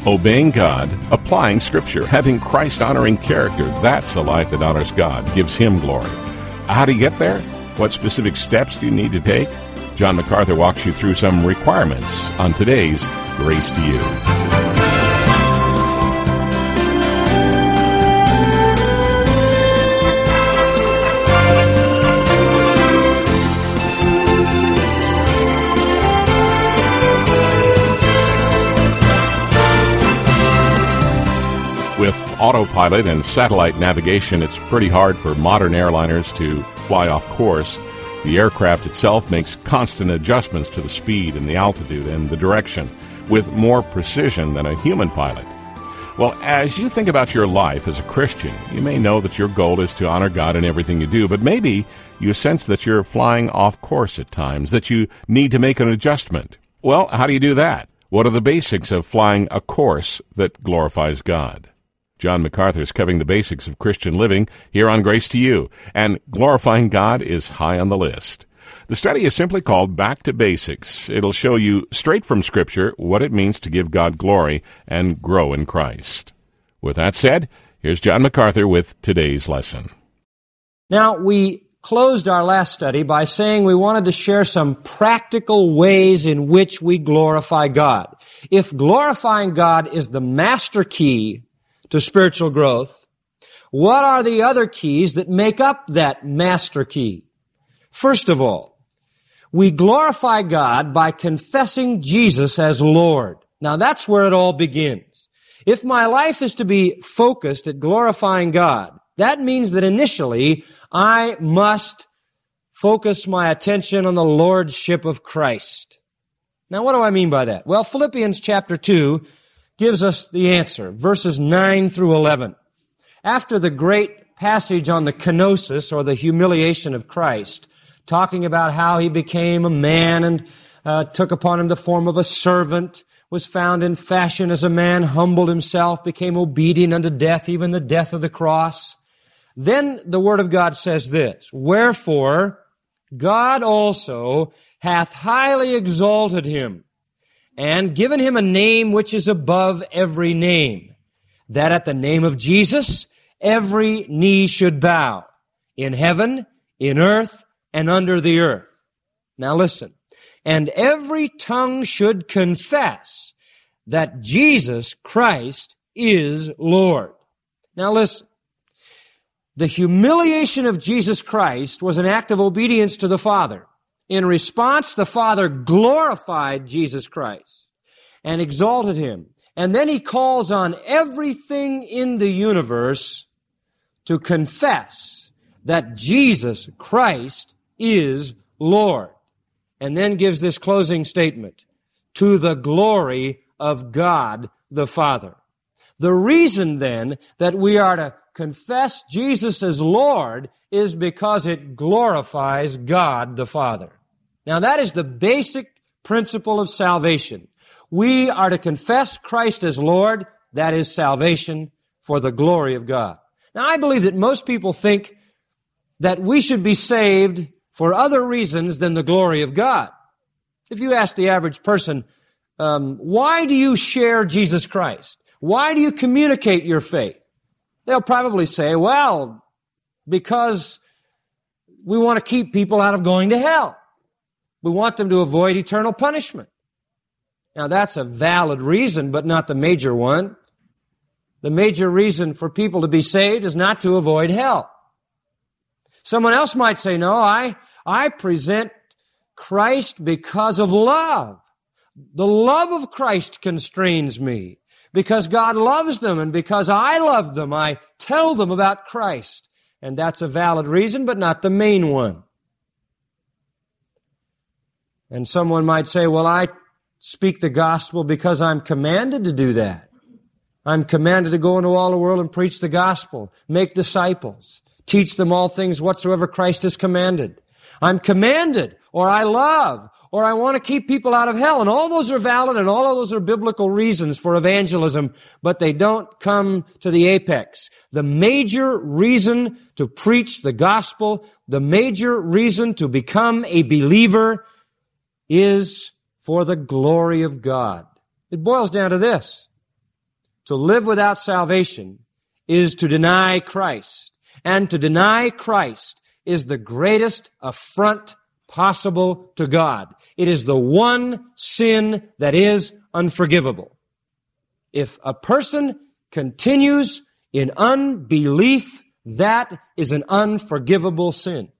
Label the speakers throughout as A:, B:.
A: Obeying God, applying Scripture, having Christ-honoring character, that's a life that honors God, gives Him glory. How do you get there? What specific steps do you need to take? John MacArthur walks you through some requirements on today's Grace to You. With autopilot and satellite navigation, it's pretty hard for modern airliners to fly off course. The aircraft itself makes constant adjustments to the speed and the altitude and the direction with more precision than a human pilot. Well, as you think about your life as a Christian, you may know that your goal is to honor God in everything you do, but maybe you sense that you're flying off course at times, that you need to make an adjustment. Well, how do you do that? What are the basics of flying a course that glorifies God? John MacArthur is covering the basics of Christian living here on Grace to You, and glorifying God is high on the list. The study is simply called Back to Basics. It'll show you straight from Scripture what it means to give God glory and grow in Christ. With that said, here's John MacArthur with today's lesson.
B: Now, we closed our last study by saying we wanted to share some practical ways in which we glorify God. If glorifying God is the master key to spiritual growth, what are the other keys that make up that master key? First of all, we glorify God by confessing Jesus as Lord. Now that's where it all begins. If my life is to be focused at glorifying God, that means that initially I must focus my attention on the Lordship of Christ. Now what do I mean by that? Well, Philippians chapter 2 gives us the answer, verses 9 through 11. After the great passage on the kenosis, or the humiliation of Christ, talking about how He became a man and took upon Him the form of a servant, was found in fashion as a man, humbled Himself, became obedient unto death, even the death of the cross. Then the Word of God says this, "Wherefore God also hath highly exalted Him, and given Him a name which is above every name, that at the name of Jesus every knee should bow, in heaven, in earth, and under the earth." Now listen. "And every tongue should confess that Jesus Christ is Lord." Now listen. The humiliation of Jesus Christ was an act of obedience to the Father. In response, the Father glorified Jesus Christ and exalted Him. And then He calls on everything in the universe to confess that Jesus Christ is Lord. And then gives this closing statement, "to the glory of God the Father." The reason then that we are to confess Jesus as Lord is because it glorifies God the Father. Now that is the basic principle of salvation. We are to confess Christ as Lord, that is salvation, for the glory of God. Now I believe that most people think that we should be saved for other reasons than the glory of God. If you ask the average person, why do you share Jesus Christ? Why do you communicate your faith? They'll probably say, well, because we want to keep people out of going to hell. We want them to avoid eternal punishment. Now that's a valid reason, but not the major one. The major reason for people to be saved is not to avoid hell. Someone else might say, no, I present Christ because of love. The love of Christ constrains me. Because God loves them and because I love them, I tell them about Christ. And that's a valid reason, but not the main one. And someone might say, well, I speak the gospel because I'm commanded to do that. I'm commanded to go into all the world and preach the gospel, make disciples, teach them all things whatsoever Christ has commanded. I'm commanded, or I love, or I want to keep people out of hell. And all those are valid, and all of those are biblical reasons for evangelism, but they don't come to the apex. The major reason to preach the gospel, the major reason to become a believer is for the glory of God. It boils down to this. to live without salvation is to deny Christ. And to deny Christ is the greatest affront possible to God. It is the one sin that is unforgivable. If a person continues in unbelief, that is an unforgivable sin.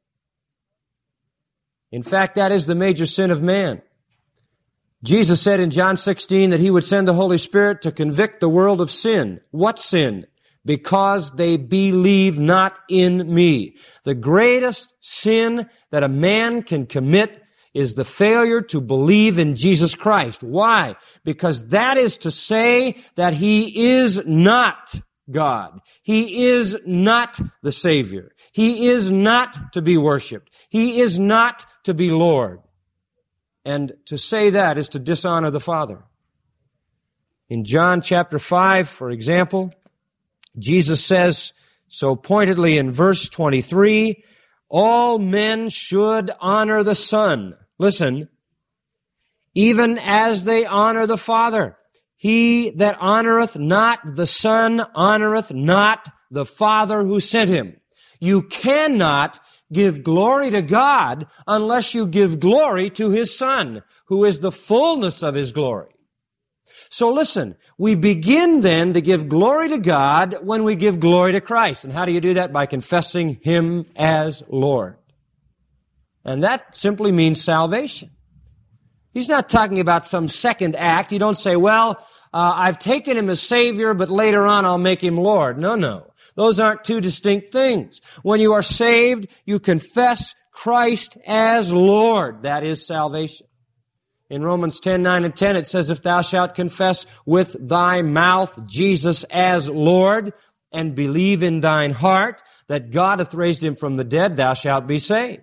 B: In fact, that is the major sin of man. Jesus said in John 16 that He would send the Holy Spirit to convict the world of sin. What sin? Because they believe not in me. The greatest sin that a man can commit is the failure to believe in Jesus Christ. Why? Because that is to say that He is not God. He is not the Savior. He is not to be worshiped. He is not to be Lord. And to say that is to dishonor the Father. In John chapter 5, for example, Jesus says so pointedly in verse 23, all men should honor the Son. Listen, even as they honor the Father. He that honoreth not the Son honoreth not the Father who sent Him. You cannot give glory to God unless you give glory to His Son, who is the fullness of His glory. So listen, we begin then to give glory to God when we give glory to Christ. And how do you do that? By confessing Him as Lord. And that simply means salvation. He's not talking about some second act. You don't say, well, I've taken Him as Savior, but later on I'll make Him Lord. No. Those aren't two distinct things. When you are saved, you confess Christ as Lord. That is salvation. In Romans 10, 9 and 10, it says, if thou shalt confess with thy mouth Jesus as Lord, and believe in thine heart that God hath raised Him from the dead, thou shalt be saved.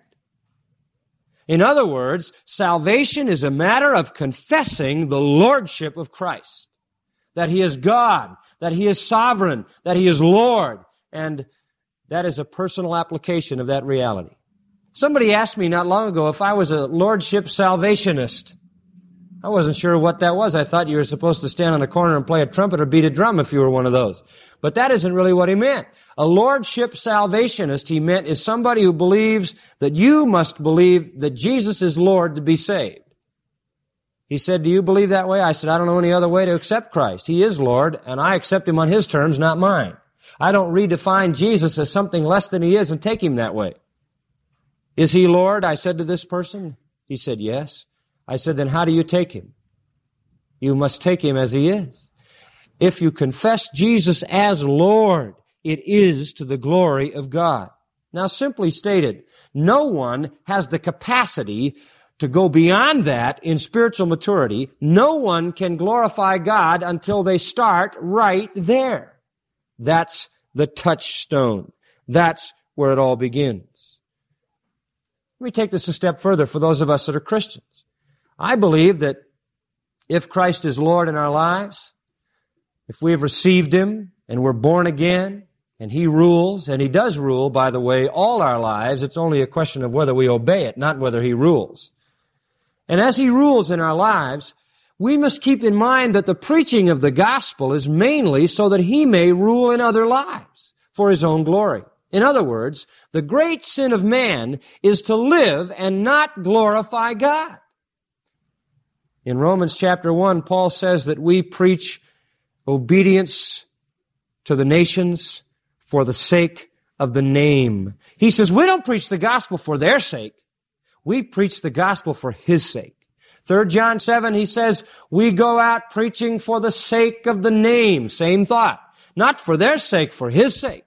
B: In other words, salvation is a matter of confessing the lordship of Christ. That He is God, that He is sovereign, that He is Lord. And that is a personal application of that reality. Somebody asked me not long ago if I was a lordship salvationist. I wasn't sure what that was. I thought you were supposed to stand on a corner and play a trumpet or beat a drum if you were one of those. But that isn't really what he meant. A lordship salvationist, he meant, is somebody who believes that you must believe that Jesus is Lord to be saved. He said, do you believe that way? I said, I don't know any other way to accept Christ. He is Lord, and I accept Him on His terms, not mine. I don't redefine Jesus as something less than He is and take Him that way. Is He Lord? I said to this person. He said, yes. I said, then how do you take Him? You must take Him as He is. If you confess Jesus as Lord, it is to the glory of God. Now, simply stated, no one has the capacity to go beyond that in spiritual maturity. No one can glorify God until they start right there. That's the touchstone. That's where it all begins. Let me take this a step further for those of us that are Christians. I believe that if Christ is Lord in our lives, if we have received Him and we're born again and He rules, and He does rule, by the way, all our lives, it's only a question of whether we obey it, not whether He rules. And as He rules in our lives, we must keep in mind that the preaching of the gospel is mainly so that He may rule in other lives for His own glory. In other words, the great sin of man is to live and not glorify God. In Romans chapter 1, Paul says that we preach obedience to the nations for the sake of the name. He says we don't preach the gospel for their sake. We preach the gospel for His sake. 3 John 7, he says, we go out preaching for the sake of the name. Same thought. Not for their sake, for His sake.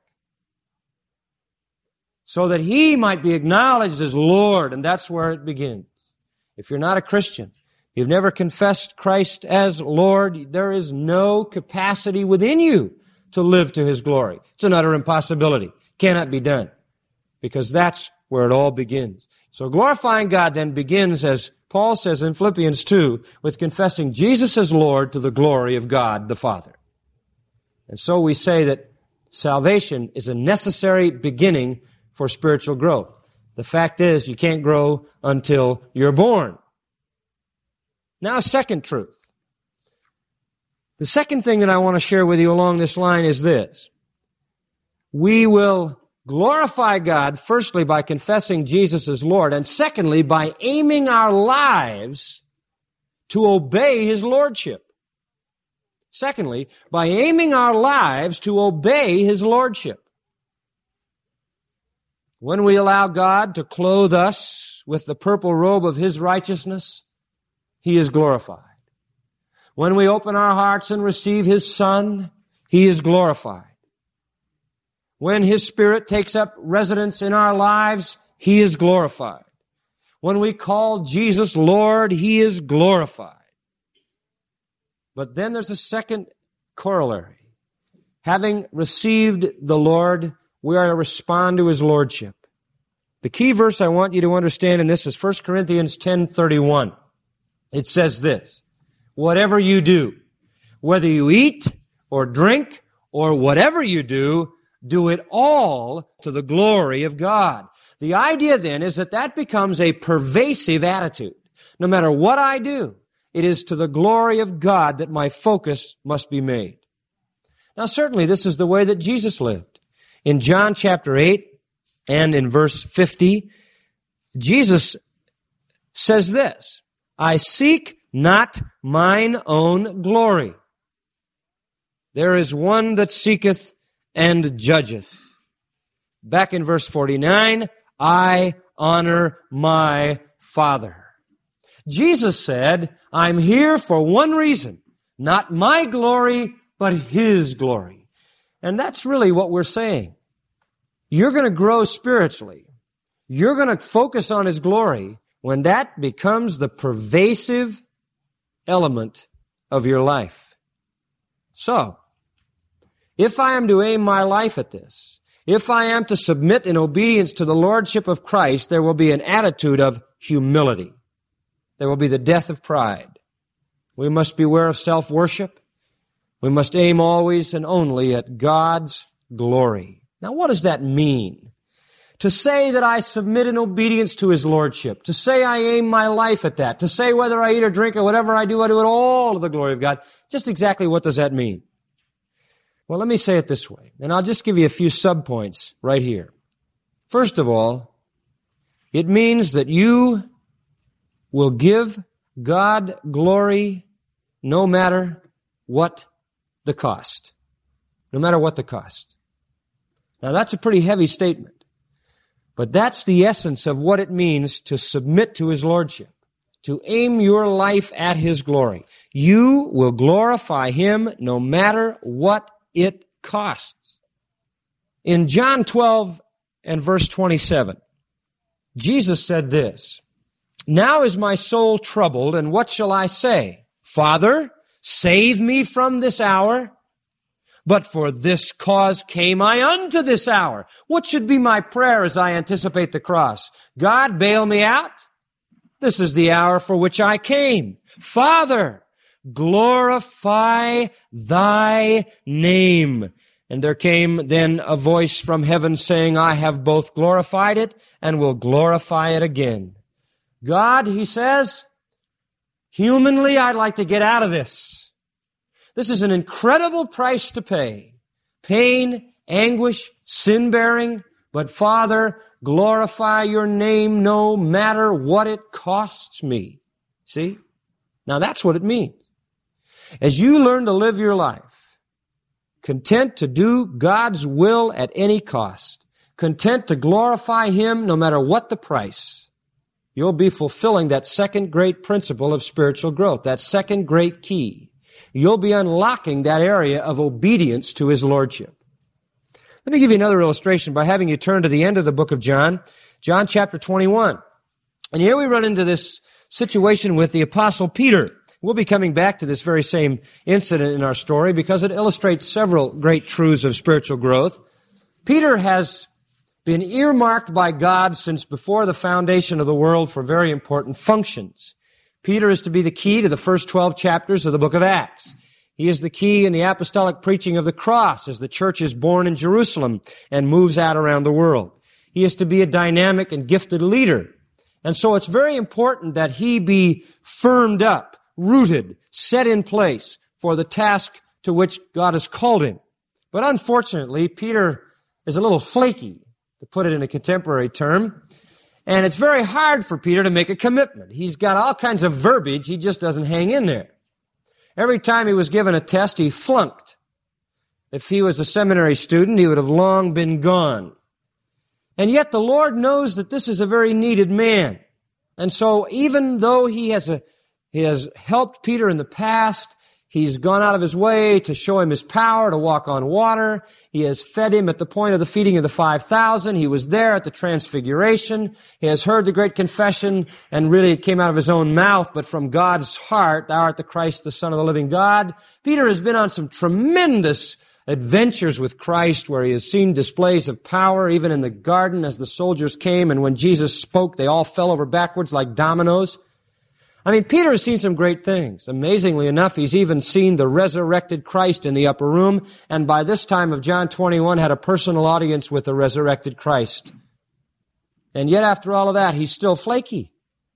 B: So that He might be acknowledged as Lord, and that's where it begins. If you're not a Christian, you've never confessed Christ as Lord, there is no capacity within you to live to His glory. It's an utter impossibility. Cannot be done. Because that's where it all begins. So glorifying God then begins, as Paul says in Philippians 2, with confessing Jesus as Lord to the glory of God the Father. And so we say that salvation is a necessary beginning for spiritual growth. The fact is, you can't grow until you're born. Now, a second truth. The second thing that I want to share with you along this line is this. We will glorify God, firstly, by confessing Jesus as Lord, and secondly, by aiming our lives to obey His Lordship. Secondly, by aiming our lives to obey His Lordship. When we allow God to clothe us with the purple robe of His righteousness, He is glorified. When we open our hearts and receive His Son, He is glorified. When His Spirit takes up residence in our lives, He is glorified. When we call Jesus Lord, He is glorified. But then there's a second corollary. Having received the Lord, we are to respond to His Lordship. The key verse I want you to understand in this is 1 Corinthians 10:31. It says this, whatever you do, whether you eat or drink or whatever you do it all to the glory of God. The idea then is that becomes a pervasive attitude. No matter what I do, it is to the glory of God that my focus must be made. Now certainly this is the way that Jesus lived. In John chapter 8 and in verse 50, Jesus says this, I seek not mine own glory. There is one that seeketh and judgeth. Back in verse 49, I honor my Father. Jesus said, I'm here for one reason, not my glory, but His glory. And that's really what we're saying. You're going to grow spiritually. You're going to focus on His glory when that becomes the pervasive element of your life. So, if I am to aim my life at this, if I am to submit in obedience to the Lordship of Christ, there will be an attitude of humility. There will be the death of pride. We must beware of self-worship. We must aim always and only at God's glory. Now, what does that mean? To say that I submit in obedience to His Lordship, to say I aim my life at that, to say whether I eat or drink or whatever I do it all to the glory of God, just exactly what does that mean? Well, let me say it this way, and I'll just give you a few subpoints right here. First of all, it means that you will give God glory no matter what the cost. No matter what the cost. Now, that's a pretty heavy statement, but that's the essence of what it means to submit to His Lordship, to aim your life at His glory. You will glorify Him no matter what it costs. In John 12 and verse 27, Jesus said this, now is my soul troubled, and what shall I say? Father, save me from this hour. But for this cause came I unto this hour. What should be my prayer as I anticipate the cross? God, bail me out. This is the hour for which I came. Father, glorify thy name. And there came then a voice from heaven saying, I have both glorified it and will glorify it again. God, he says, humanly, I'd like to get out of this. This is an incredible price to pay. Pain, anguish, sin-bearing. But Father, glorify your name no matter what it costs me. See? Now that's what it means. As you learn to live your life, content to do God's will at any cost, content to glorify Him no matter what the price, you'll be fulfilling that second great principle of spiritual growth, that second great key. You'll be unlocking that area of obedience to His Lordship. Let me give you another illustration by having you turn to the end of the book of John, John chapter 21. And here we run into this situation with the Apostle Peter. We'll be coming back to this very same incident in our story because it illustrates several great truths of spiritual growth. Peter has been earmarked by God since before the foundation of the world for very important functions. Peter is to be the key to the first 12 chapters of the book of Acts. He is the key in the apostolic preaching of the cross as the church is born in Jerusalem and moves out around the world. He is to be a dynamic and gifted leader. And so it's very important that he be firmed up, rooted, set in place, for the task to which God has called him. But unfortunately, Peter is a little flaky, to put it in a contemporary term, and it's very hard for Peter to make a commitment. He's got all kinds of verbiage, he just doesn't hang in there. Every time he was given a test, he flunked. If he was a seminary student, he would have long been gone. And yet the Lord knows that this is a very needed man. And so even though he has helped Peter in the past, he's gone out of his way to show him his power to walk on water. He has fed him at the point of the feeding of the 5,000. He was there at the transfiguration. He has heard the great confession, and really it came out of his own mouth, but from God's heart, thou art the Christ, the Son of the living God. Peter has been on some tremendous adventures with Christ where he has seen displays of power, even in the garden as the soldiers came, and when Jesus spoke, they all fell over backwards like dominoes. I mean, Peter has seen some great things. Amazingly enough, he's even seen the resurrected Christ in the upper room, and by this time of John 21 had a personal audience with the resurrected Christ. And yet after all of that, he's still flaky.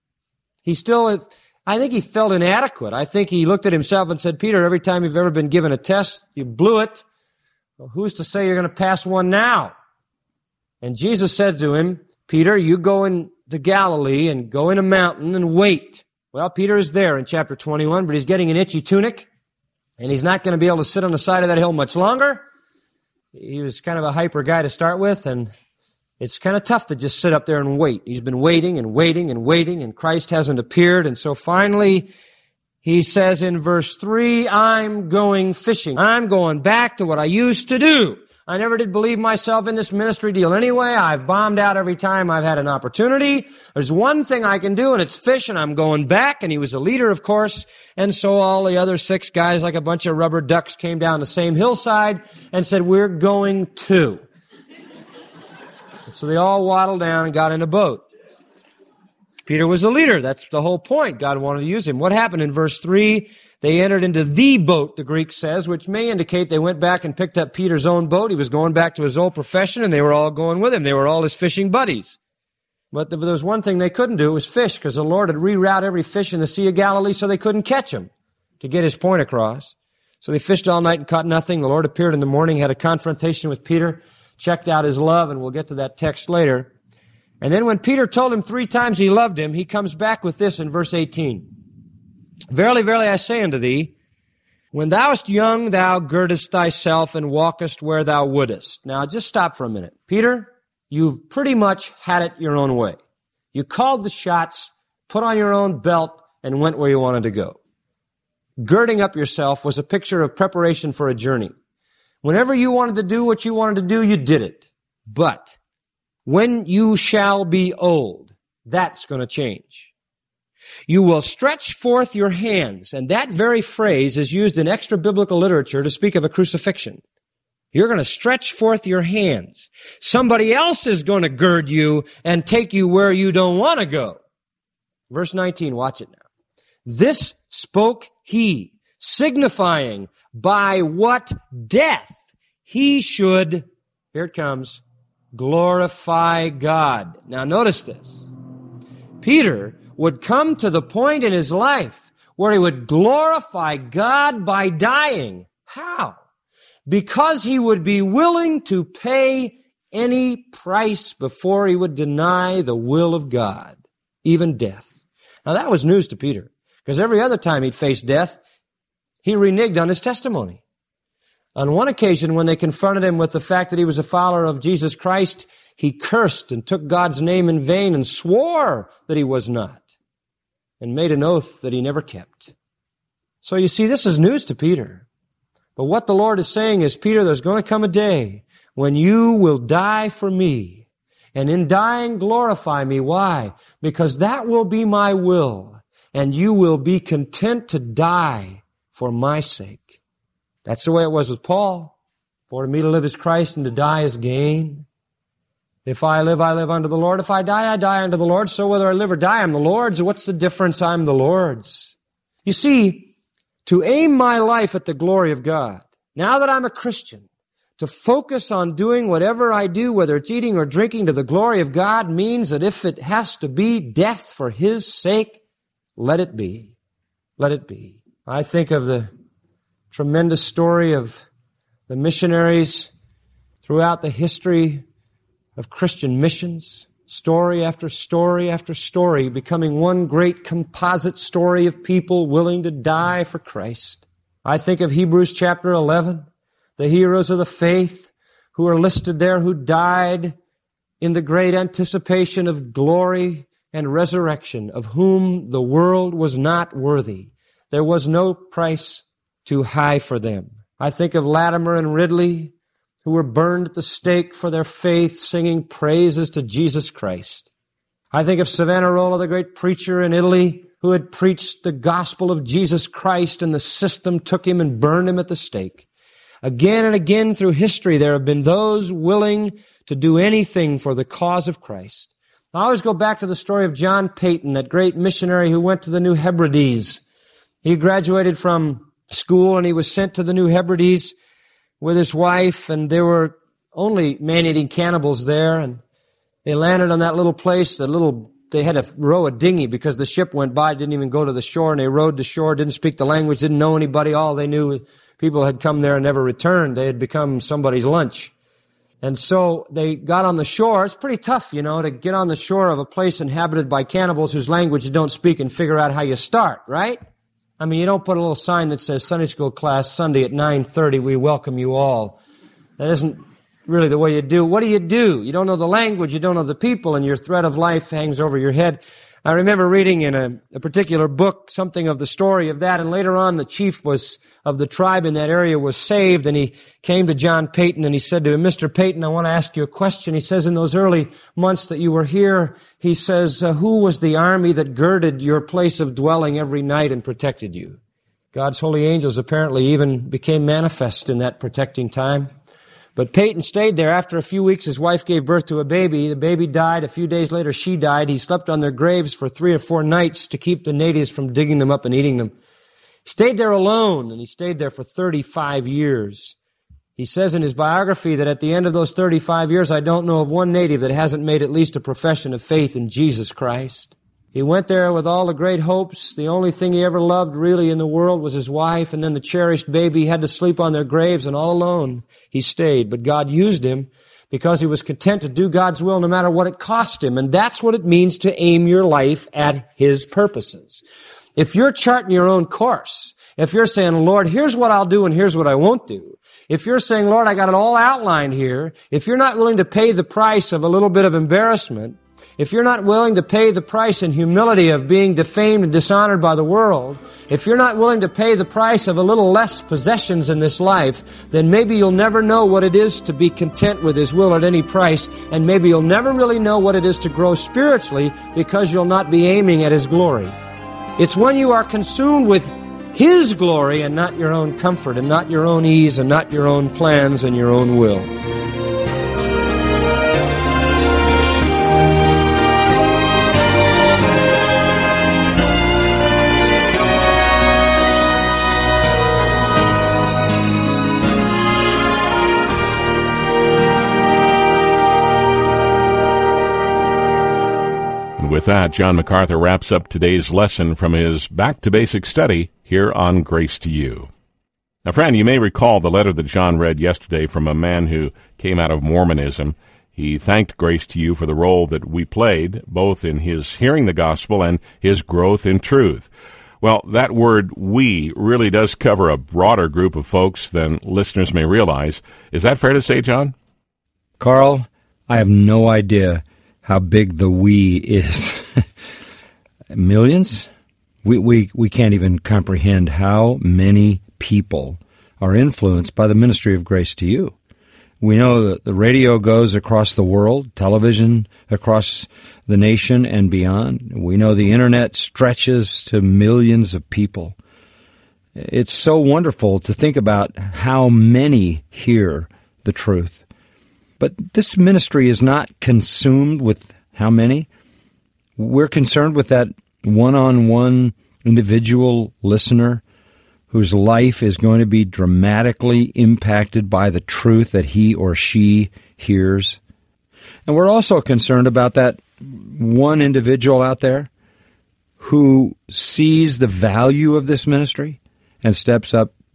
B: I think he felt inadequate. I think he looked at himself and said, Peter, every time you've ever been given a test, you blew it. Well, who's to say you're going to pass one now? And Jesus said to him, Peter, you go into Galilee and go in a mountain and wait. Well, Peter is there in chapter 21, but he's getting an itchy tunic, and he's not going to be able to sit on the side of that hill much longer. He was kind of a hyper guy to start with, and it's kind of tough to just sit up there and wait. He's been waiting and waiting and waiting, and Christ hasn't appeared, and so finally he says in verse 3, I'm going fishing. I'm going back to what I used to do. I never did believe myself in this ministry deal anyway. I've bombed out every time I've had an opportunity. There's one thing I can do, and it's fish, and I'm going back. And he was a leader, of course. And so all the other 6 guys, like a bunch of rubber ducks, came down the same hillside and said, we're going too. So they all waddled down and got in a boat. Peter was a leader. That's the whole point. God wanted to use him. What happened in verse 3? They entered into the boat, the Greek says, which may indicate they went back and picked up Peter's own boat. He was going back to his old profession, and they were all going with him. They were all his fishing buddies. But there was one thing they couldn't do, was fish, because the Lord had rerouted every fish in the Sea of Galilee so they couldn't catch him to get his point across. So they fished all night and caught nothing. The Lord appeared in the morning, had a confrontation with Peter, checked out his love, and we'll get to that text later. And then when Peter told him 3 times he loved him, he comes back with this in verse 18. Verily, verily, I say unto thee, when thou wast young, thou girdest thyself and walkest where thou wouldest. Now, just stop for a minute. Peter, you've pretty much had it your own way. You called the shots, put on your own belt, and went where you wanted to go. Girding up yourself was a picture of preparation for a journey. Whenever you wanted to do what you wanted to do, you did it. But when you shall be old, that's going to change. You will stretch forth your hands, and that very phrase is used in extra-biblical literature to speak of a crucifixion. You're going to stretch forth your hands. Somebody else is going to gird you and take you where you don't want to go. Verse 19, watch it now. This spoke he, signifying by what death he should, here it comes, glorify God. Now notice this. Peter would come to the point in his life where he would glorify God by dying. How? Because he would be willing to pay any price before he would deny the will of God, even death. Now that was news to Peter, because every other time he'd faced death, he reneged on his testimony. On one occasion, when they confronted him with the fact that he was a follower of Jesus Christ, he cursed and took God's name in vain and swore that he was not, and made an oath that he never kept. So you see, this is news to Peter. But what the Lord is saying is, Peter, there's going to come a day when you will die for me, and in dying glorify me. Why? Because that will be my will, and you will be content to die for my sake. That's the way it was with Paul. For to me to live is Christ, and to die is gain. If I live unto the Lord. If I die unto the Lord. So whether I live or die, I'm the Lord's. What's the difference? I'm the Lord's. You see, to aim my life at the glory of God, now that I'm a Christian, to focus on doing whatever I do, whether it's eating or drinking, to the glory of God, means that if it has to be death for His sake, let it be. Let it be. I think of the tremendous story of the missionaries throughout the history of Christian missions, story after story after story, becoming one great composite story of people willing to die for Christ. I think of Hebrews chapter 11, the heroes of the faith who are listed there who died in the great anticipation of glory and resurrection, of whom the world was not worthy. There was no price too high for them. I think of Latimer and Ridley, who were burned at the stake for their faith, singing praises to Jesus Christ. I think of Savonarola, the great preacher in Italy, who had preached the gospel of Jesus Christ, and the system took him and burned him at the stake. Again and again through history, there have been those willing to do anything for the cause of Christ. I always go back to the story of John Paton, that great missionary who went to the New Hebrides. He graduated from school and he was sent to the New Hebrides with his wife, and there were only man-eating cannibals there, and they landed on that little place, they had to row a dinghy because the ship went by, didn't even go to the shore, and they rowed to shore, didn't speak the language, didn't know anybody. All they knew, people had come there and never returned. They had become somebody's lunch. And so they got on the shore. It's pretty tough, to get on the shore of a place inhabited by cannibals whose language you don't speak and figure out how you start, right? I mean, you don't put a little sign that says Sunday school class Sunday at 9:30, we welcome you all. That isn't really the way you do. What do? You don't know the language, you don't know the people, and your threat of life hangs over your head. I remember reading in a particular book something of the story of that, and later on the chief of the tribe in that area was saved, and he came to John Paton and he said to him, Mr. Paton, I want to ask you a question. He says, in those early months that you were here, he says, who was the army that girded your place of dwelling every night and protected you? God's holy angels apparently even became manifest in that protecting time. But Paton stayed there. After a few weeks, his wife gave birth to a baby. The baby died. A few days later, she died. He slept on their graves for 3 or 4 nights to keep the natives from digging them up and eating them. He stayed there alone, and he stayed there for 35 years. He says in his biography that at the end of those 35 years, I don't know of one native that hasn't made at least a profession of faith in Jesus Christ. He went there with all the great hopes. The only thing he ever loved really in the world was his wife, and then the cherished baby. He had to sleep on their graves, and all alone he stayed. But God used him because he was content to do God's will no matter what it cost him. And that's what it means to aim your life at his purposes. If you're charting your own course, if you're saying, Lord, here's what I'll do and here's what I won't do. If you're saying, Lord, I got it all outlined here. If you're not willing to pay the price of a little bit of embarrassment, if you're not willing to pay the price in humility of being defamed and dishonored by the world, if you're not willing to pay the price of a little less possessions in this life, then maybe you'll never know what it is to be content with his will at any price, and maybe you'll never really know what it is to grow spiritually because you'll not be aiming at his glory. It's when you are consumed with his glory and not your own comfort and not your own ease and not your own plans and your own will.
A: With that, John MacArthur wraps up today's lesson from his Back to Basic study here on Grace to You. Now, friend, you may recall the letter that John read yesterday from a man who came out of Mormonism. He thanked Grace to You for the role that we played, both in his hearing the gospel and his growth in truth. Well, that word "we" really does cover a broader group of folks than listeners may realize. Is that fair to say, John?
C: Carl, I have no idea how big the "we" is. Millions? We can't even comprehend how many people are influenced by the ministry of Grace to You. We know that the radio goes across the world, television across the nation and beyond. We know the internet stretches to millions of people. It's so wonderful to think about how many hear the truth. But this ministry is not consumed with how many. We're concerned with that one-on-one individual listener whose life is going to be dramatically impacted by the truth that he or she hears. And we're also concerned about that one individual out there who sees the value of this ministry and steps up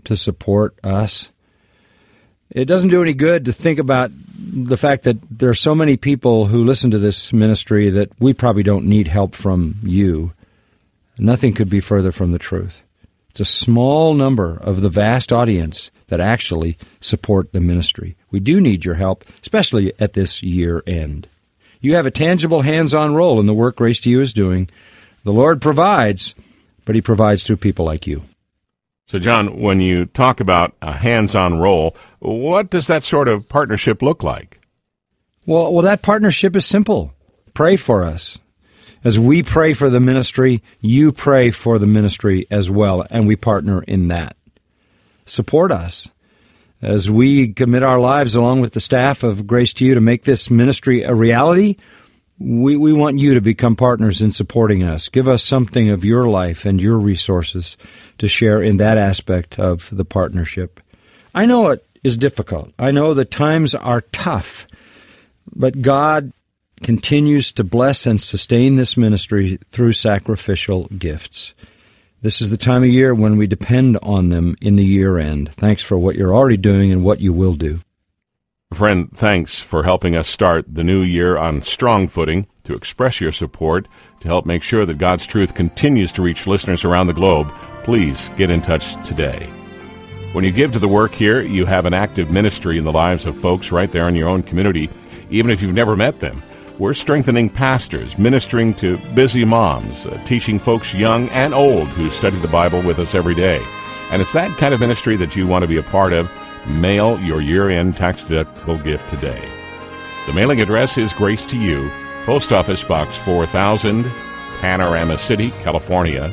C: to support us. It doesn't do any good to think about the fact that there are so many people who listen to this ministry that we probably don't need help from you. Nothing could be further from the truth. It's a small number of the vast audience that actually support the ministry. We do need your help, especially at this year end. You have a tangible, hands-on role in the work Grace to You is doing. The Lord provides, but He provides through people like you.
A: So, John, when you talk about a hands-on role, what does that sort of partnership look like?
C: Well, that partnership is simple. Pray for us. As we pray for the ministry, you pray for the ministry as well, and we partner in that. Support us as we commit our lives along with the staff of Grace to You to make this ministry a reality. We want you to become partners in supporting us. Give us something of your life and your resources to share in that aspect of the partnership. I know it is difficult. I know the times are tough, but God continues to bless and sustain this ministry through sacrificial gifts. This is the time of year when we depend on them in the year end. Thanks for what you're already doing and what you will do.
A: Friend, thanks for helping us start the new year on strong footing, to express your support, to help make sure that God's truth continues to reach listeners around the globe. Please get in touch today. When you give to the work here, you have an active ministry in the lives of folks right there in your own community, even if you've never met them. We're strengthening pastors, ministering to busy moms, teaching folks young and old who study the Bible with us every day. And it's that kind of ministry that you want to be a part of. Mail your year-end tax-deductible gift today. The mailing address is Grace to You, Post Office Box 4000, Panorama City, California,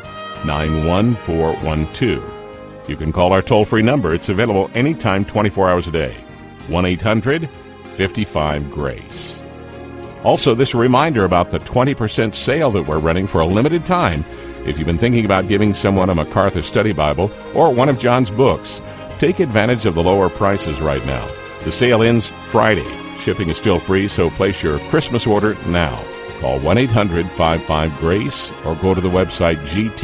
A: 91412. You can call our toll-free number. It's available anytime, 24 hours a day. 1-800-55-GRACE. Also, this reminder about the 20% sale that we're running for a limited time. If you've been thinking about giving someone a MacArthur Study Bible or one of John's books, take advantage of the lower prices right now. The sale ends Friday. Shipping is still free, so place your Christmas order now. Call 1-800-55-GRACE or go to the website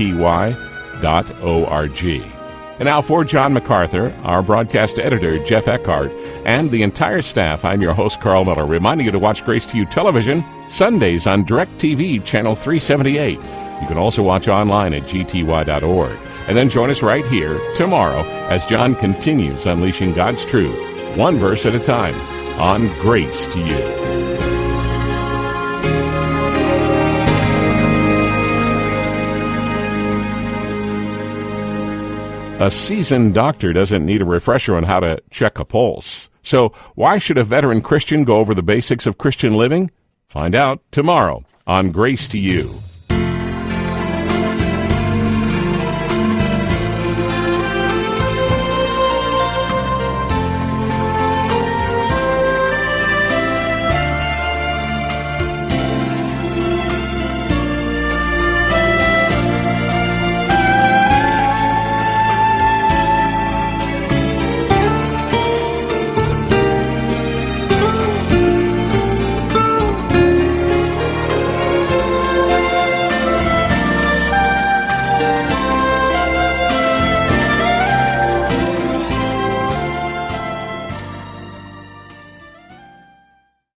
A: gty.org. And now for John MacArthur, our broadcast editor, Jeff Eckhart, and the entire staff, I'm your host, Carl Miller, reminding you to watch Grace to You television Sundays on DirecTV, Channel 378. You can also watch online at gty.org. And then join us right here tomorrow as John continues unleashing God's truth, one verse at a time, on Grace to You. A seasoned doctor doesn't need a refresher on how to check a pulse. So why should a veteran Christian go over the basics of Christian living? Find out tomorrow on Grace to You.